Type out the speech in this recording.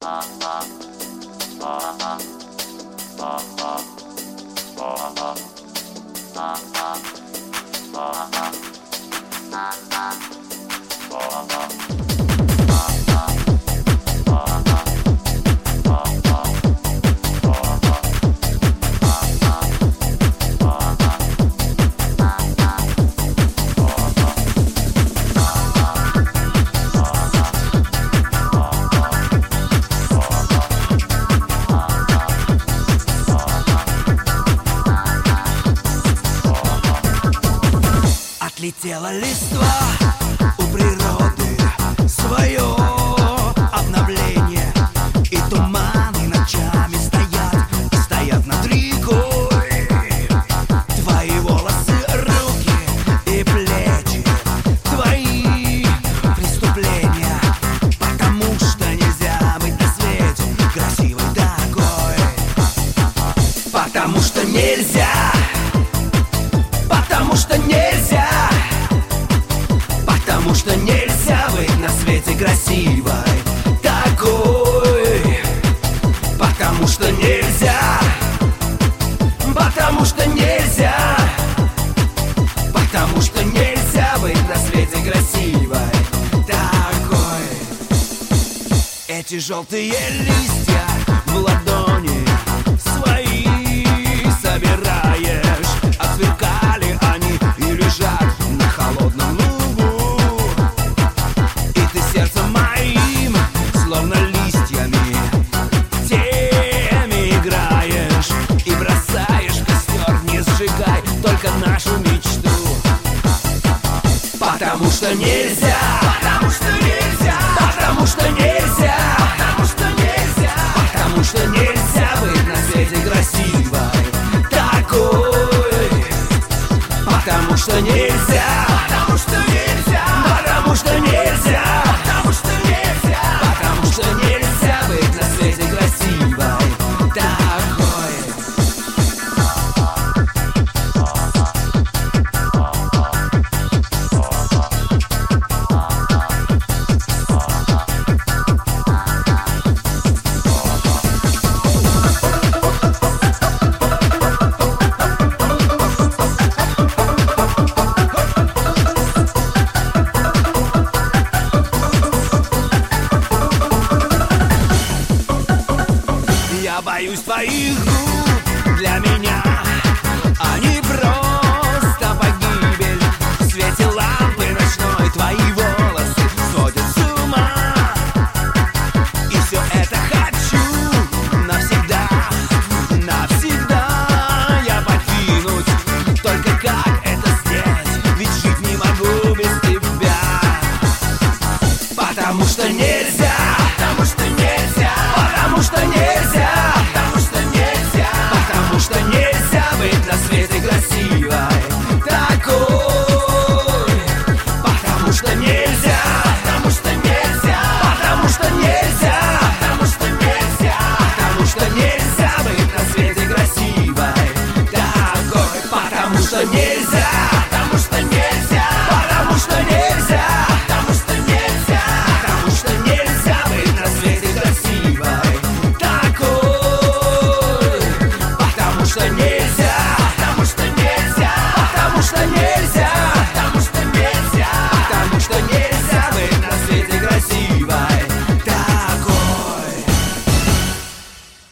Отлетела листва у природы, свое обновление. И туманы ночами стоят, и стоят над рекой. Твои волосы, руки и плечи, твои преступления. Потому что нельзя быть на свете красивой такой. Потому что нельзя. Потому что нельзя. Потому что нельзя быть на свете красивой такой. Потому что нельзя. Потому что нельзя. Потому что нельзя быть на свете красивой такой. Эти желтые листья в ладони свои собираешь. Отсверкали они и лежат на холодном лугу. И ты сердцем моим, словно листьями, теми играешь. И бросаешь в костер, не сжигай только нашу мечту. Потому что нельзя. Потому что нельзя. Потому что нельзя. Потому что нельзя. Потому что нельзя быть на свете красивой такой. Потому что нельзя. Потому что нельзя. Потому что нельзя. Потому что нельзя. Потому что нельзя быть на свете красивой такой. Я боюсь твоих губ, для меня